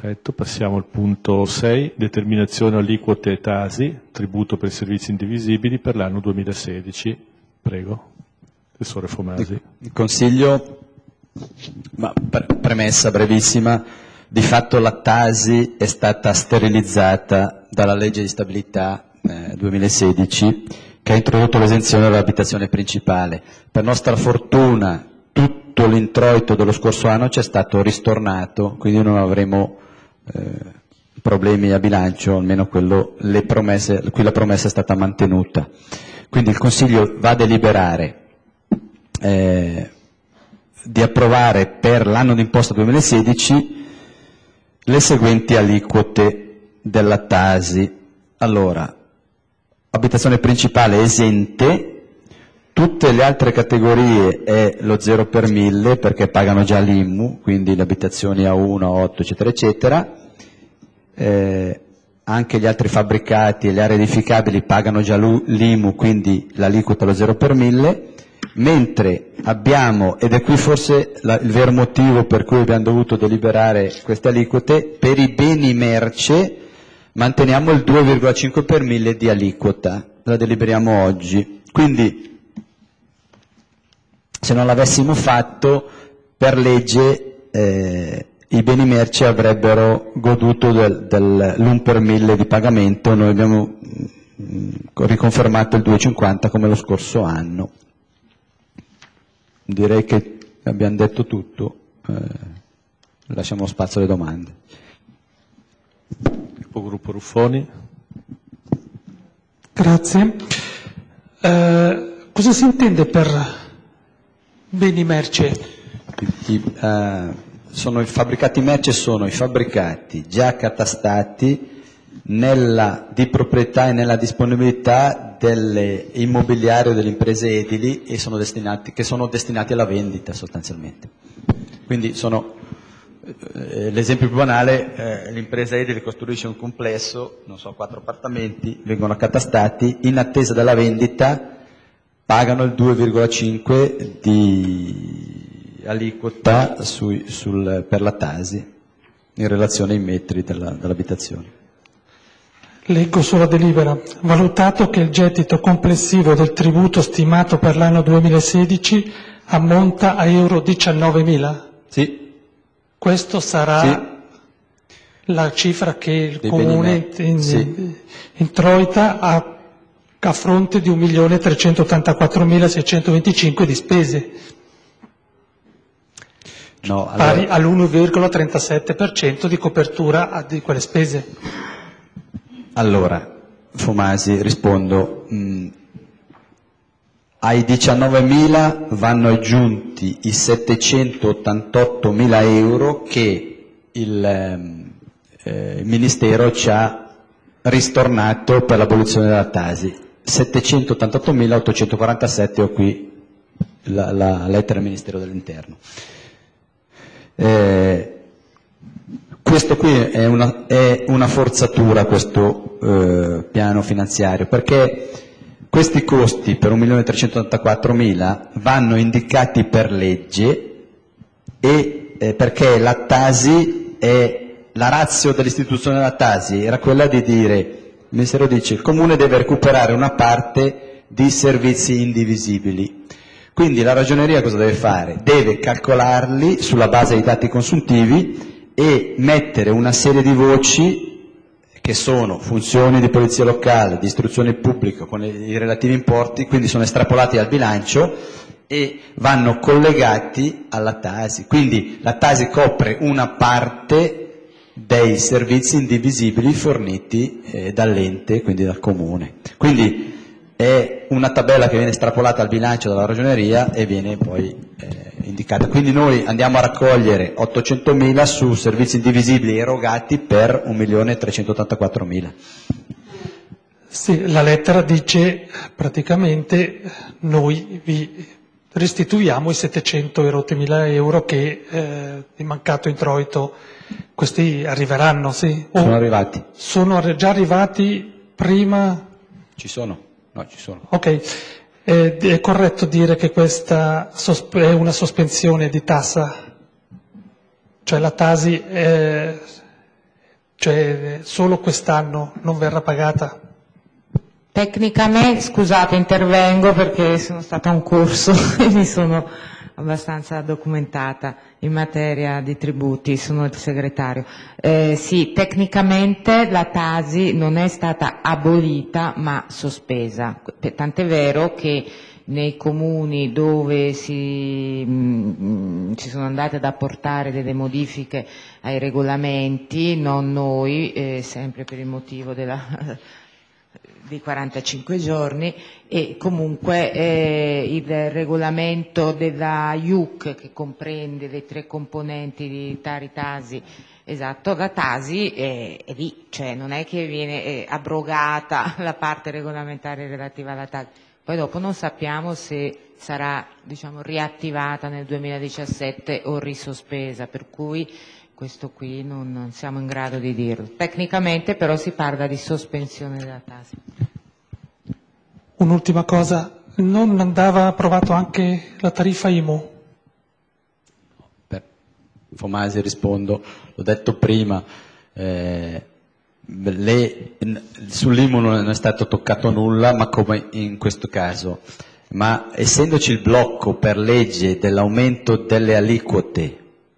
Perfetto, passiamo al punto 6, determinazione aliquote Tasi, tributo per servizi indivisibili per l'anno 2016. Prego, Assessore Fomasi. Il Consiglio, premessa brevissima, di fatto la Tasi è stata sterilizzata dalla legge di stabilità 2016 che ha introdotto l'esenzione dell'abitazione principale. Per nostra fortuna tutto l'introito dello scorso anno ci è stato ristornato, quindi non avremo problemi a bilancio, almeno cui la promessa è stata mantenuta. Quindi il Consiglio va a deliberare di approvare per l'anno d'imposta 2016 le seguenti aliquote della Tasi. Allora, abitazione principale esente, tutte le altre categorie è lo 0 per 1000 perché pagano già l'IMU, quindi le abitazioni A1, A8, eccetera, eccetera. Anche gli altri fabbricati e le aree edificabili pagano già l'IMU, quindi l'aliquota è lo 0 per 1000. Mentre abbiamo, ed è qui forse il vero motivo per cui abbiamo dovuto deliberare queste aliquote, per i beni merce manteniamo il 2,5 per 1000 di aliquota, la deliberiamo oggi. Quindi se non l'avessimo fatto, per legge i beni merce avrebbero goduto dell'1 per 1000 di pagamento, noi abbiamo riconfermato il 2,50 come lo scorso anno. Direi che abbiamo detto tutto, lasciamo spazio alle domande. Gruppo Ruffoni. Grazie. Cosa si intende per beni merce? I fabbricati merce sono i fabbricati già accatastati di proprietà e nella disponibilità delle immobiliari o delle imprese edili e che sono destinati alla vendita sostanzialmente. Quindi l'esempio più banale, l'impresa edile costruisce un complesso, 4 appartamenti, vengono accatastati, in attesa della vendita pagano il 2,5 di aliquota per la Tasi in relazione ai metri dell'abitazione. Leggo sulla delibera. Valutato che il gettito complessivo del tributo stimato per l'anno 2016 ammonta a euro 19.000? Sì. Questo sarà la cifra che il Comune introita a fronte di 1.384.625 di spese, pari all'1,37% di copertura di quelle spese. Allora, Fomasi, rispondo. Ai 19.000 vanno aggiunti i 788.000 euro che il Ministero ci ha ristornato per l'abolizione della Tasi. 788.847, ho qui la lettera del Ministero dell'Interno. Questo qui è una forzatura, questo piano finanziario, perché questi costi per 1.384.000 vanno indicati per legge e perché la Tasi la ratio dell'istituzione della Tasi era quella di dire, il Ministero dice, il Comune deve recuperare una parte di servizi indivisibili. Quindi la Ragioneria cosa deve fare? Deve calcolarli sulla base dei dati consuntivi e mettere una serie di voci che sono funzioni di polizia locale, di istruzione pubblica con i relativi importi, quindi sono estrapolati dal bilancio e vanno collegati alla Tasi. Quindi la Tasi copre una parte dei servizi indivisibili forniti dall'ente, quindi dal Comune. Quindi è una tabella che viene estrapolata al bilancio dalla Ragioneria e viene poi indicata. Quindi noi andiamo a raccogliere 800.000 su servizi indivisibili erogati per 1.384.000. Sì, la lettera dice praticamente noi vi restituiamo i 700.000 euro che di mancato introito. Questi arriveranno, sì? Sono arrivati. Sono già arrivati prima? Ci sono. No, ci sono. Ok, è corretto dire che questa è una sospensione di tassa? Cioè la Tasi Cioè solo quest'anno non verrà pagata? Tecnicamente, scusate, intervengo perché sono stata a un corso e mi sono abbastanza documentata in materia di tributi, sono il segretario. Sì, tecnicamente la Tasi non è stata abolita ma sospesa, tant'è vero che nei comuni dove ci sono andate ad apportare delle modifiche ai regolamenti, non noi, sempre per il motivo di 45 giorni, e comunque il regolamento della IUC, che comprende le 3 componenti di Tari Tasi, esatto, la Tasi è lì, cioè non è che viene abrogata la parte regolamentare relativa alla Tasi. Poi dopo non sappiamo se sarà, diciamo, riattivata nel 2017 o risospesa, per cui questo qui non siamo in grado di dirlo. Tecnicamente però si parla di sospensione della Tasi. Un'ultima cosa, non andava approvato anche la tariffa IMU? Per Fomasi rispondo, l'ho detto prima, sull'IMU non è stato toccato nulla, ma come in questo caso. Ma essendoci il blocco per legge dell'aumento delle aliquote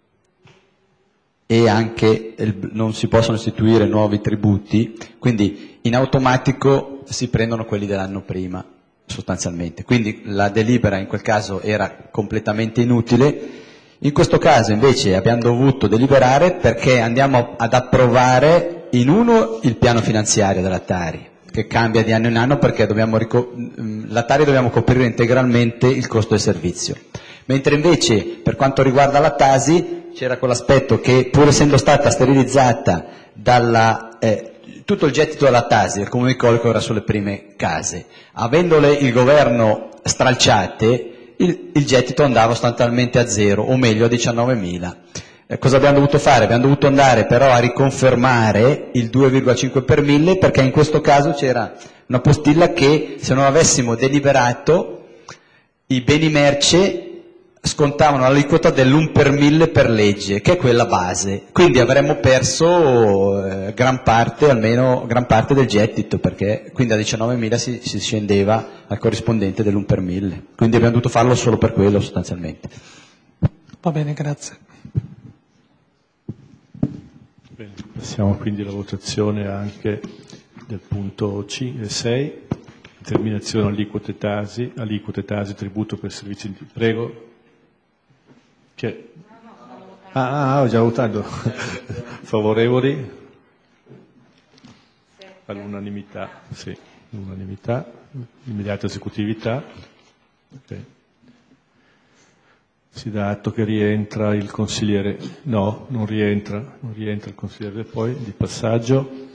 e anche non si possono istituire nuovi tributi, quindi in automatico si prendono quelli dell'anno prima, sostanzialmente. Quindi la delibera in quel caso era completamente inutile. In questo caso invece abbiamo dovuto deliberare perché andiamo ad approvare in uno il piano finanziario della Tari, che cambia di anno in anno perché la Tari dobbiamo coprire integralmente il costo del servizio. Mentre invece per quanto riguarda la Tasi c'era quell'aspetto che, pur essendo stata sterilizzata tutto il gettito della Tasi, del Comune di Colico era sulle prime case, avendole il governo stralciate, il gettito andava sostanzialmente a zero, o meglio a 19.000. Cosa abbiamo dovuto fare? Abbiamo dovuto andare però a riconfermare il 2,5 per mille, perché in questo caso c'era una postilla che se non avessimo deliberato i beni merce scontavano l'aliquota dell'1 per 1000 per legge, che è quella base. Quindi avremmo perso gran parte del gettito, perché quindi a 19.000 si scendeva al corrispondente dell'1 per 1000. Quindi abbiamo dovuto farlo solo per quello sostanzialmente. Va bene, grazie. Bene, passiamo quindi alla votazione anche del punto 6, determinazione aliquote Tasi, tributo per servizi. Prego. Ho già votato. Favorevoli? All'unanimità, sì, all'unanimità, immediata esecutività. Okay. Si dà atto che rientra il consigliere, no, non rientra il consigliere poi di passaggio.